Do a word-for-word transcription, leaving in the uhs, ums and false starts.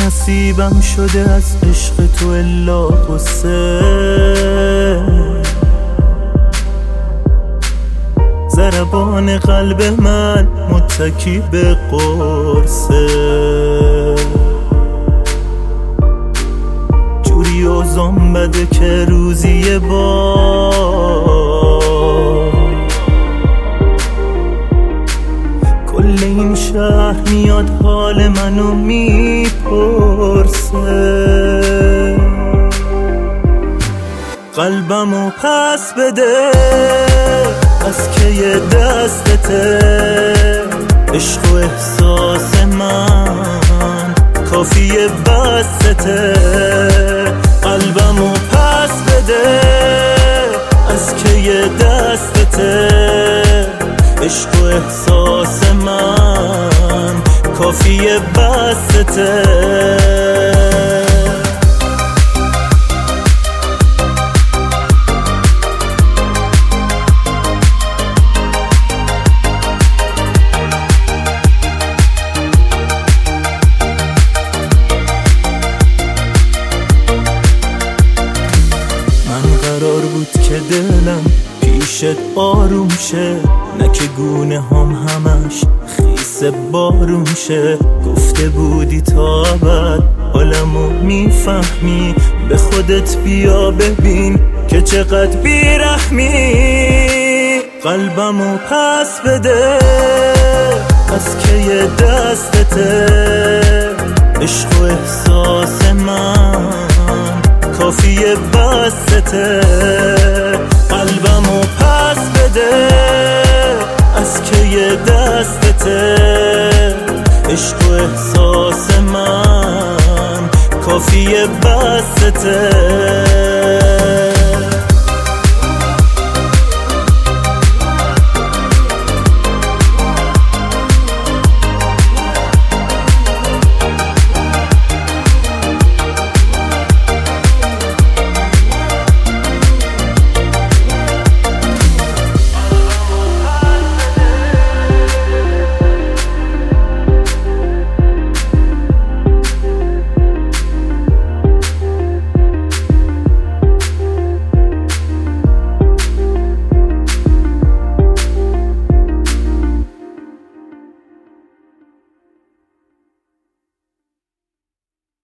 نصیبم شده از عشق تو الا قصه، ضربان قلب من متکی به قرصه، جوری اوزان بده که روزی یه بار کل این شهر میاد حال منو میپرسه. قلبمو پس بده از که یه دستته، عشق و احساس من کافیه بسته. قلبمو پس بده از که یه دستته، عشق و احساس من کافیه بسته. قرار بود که دلم پیشت آروم شه، نه که گونه هم همش خیس بارون شه. گفته بودی تا ابد حالمو میفهمی، به خودت بیا ببین که چقدر بیرحمی. قلبمو پس بده از که یه دستته، عشق و احساس من کافیه بسته. قلبمو پس بده از که یه دستته، عشق و احساس من کافیه بسته.